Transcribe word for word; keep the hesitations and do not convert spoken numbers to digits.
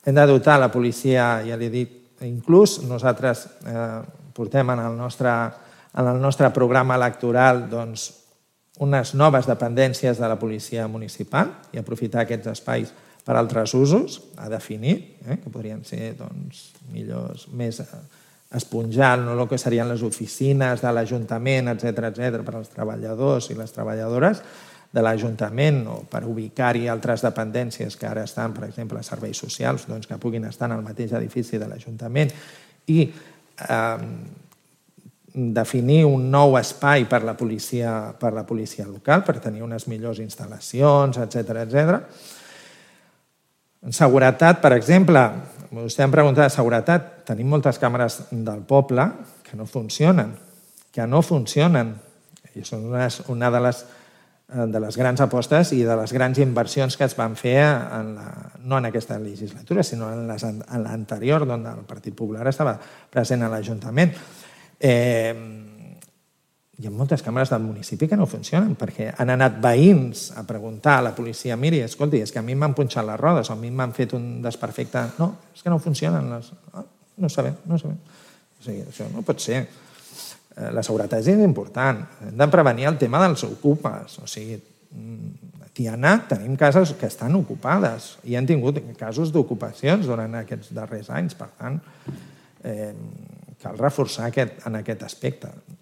Hem de dotar la policia, ja l'he dit, inclús nosaltres portem en el nostre programa electoral unes noves dependències de la policia municipal i aprofitar aquests espais per altres usos, a definir, que podrien ser millors, més esponjant el que serien les oficines de l'Ajuntament, etcètera, per als treballadors i les treballadores de l'Ajuntament o per ubicar-hi altres dependències que ara estan, per exemple, a serveis socials, que puguin estar en el mateix edifici de l'Ajuntament i definir un nou espai per a la policia local per tenir unes millors instal·lacions, etcètera, etcètera. En seguretat, per exemple, vostè em pregunta de seguretat, tenim moltes càmeres del poble que no funcionen, que no funcionen. I són una de les de les grans apostes i de les grans inversions que es van fer no en aquesta legislatura, sinó en l'anterior, on el Partit Popular estava present a l'Ajuntament. Hi ha moltes càmeres del municipi que no funcionen perquè han anat veïns a preguntar a la policia, miri, escolti, és que a mi m'han punxat les rodes o a mi m'han fet un desperfecte. No, és que no funcionen. No sabem, no sabem. O sigui, això no pot ser. La seguretat és important. Hem de prevenir el tema dels ocupes. O sigui, a Tiana tenim cases que estan ocupades i han tingut casos d'ocupacions durant aquests darrers anys. Per tant, cal reforçar en aquest aspecte.